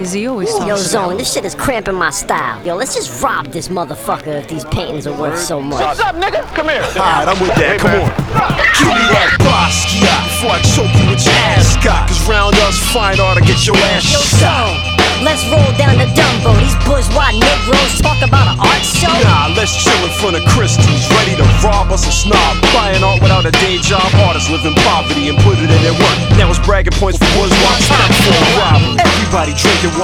He always talks Yo, about Zone, this shit is cramping my style. Yo, let's just rob this motherfucker if these paintings are worth so much. What's up, nigga? Come here. Alright, I'm with that, come on. Give me that Basquiat before I choke you with your ascot. Cause round us, fine art to get your ass Yo, shot. Zone, let's roll down to Dumbo. These bourgeois Negroes talk about an art show. Nah, let's chill in front of Christie's, ready to rob us a snob. Buying art without a day job, artists live in poverty and put it in their work. Now it's bragging points for bourgeois, time for a robbery. Everybody drinking